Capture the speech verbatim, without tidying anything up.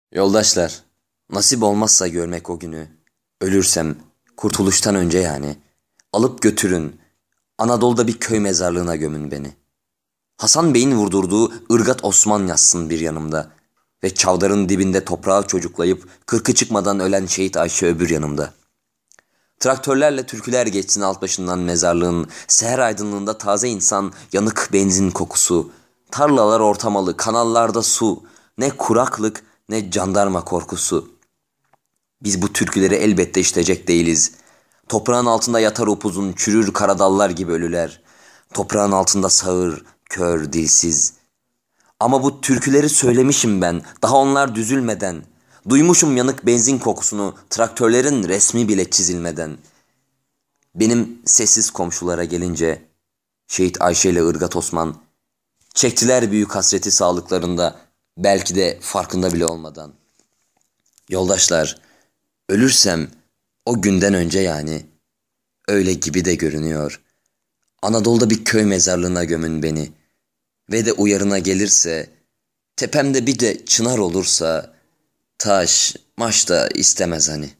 Yoldaşlar, nasip olmazsa görmek o günü, ölürsem, kurtuluştan önce yani, alıp götürün, Anadolu'da bir köy mezarlığına gömün beni. Hasan Bey'in vurdurduğu Irgat Osman yazsın bir yanımda ve çavdarın dibinde toprağı çocuklayıp kırkı çıkmadan ölen şehit Ayşe öbür yanımda. Traktörlerle türküler geçsin alt başından mezarlığın, seher aydınlığında taze insan, yanık benzin kokusu, tarlalar ortamalı, kanallarda su, ne kuraklık ne jandarma korkusu. Biz bu türküleri elbette işitecek değiliz. Toprağın altında yatar upuzun, çürür karadallar gibi ölüler. Toprağın altında sağır, kör, dilsiz. Ama bu türküleri söylemişim ben, daha onlar düzülmeden. Duymuşum yanık benzin kokusunu, traktörlerin resmi bile çizilmeden. Benim sessiz komşulara gelince, Şehit Ayşe ile Irgat Osman, çektiler büyük hasreti sağlıklarında, belki de farkında bile olmadan. Yoldaşlar, ölürsem o günden önce yani, öyle gibi de görünüyor. Anadolu'da bir köy mezarlığına gömün beni ve de uyarına gelirse, tepemde bir de çınar olursa, taş maş da istemez hani.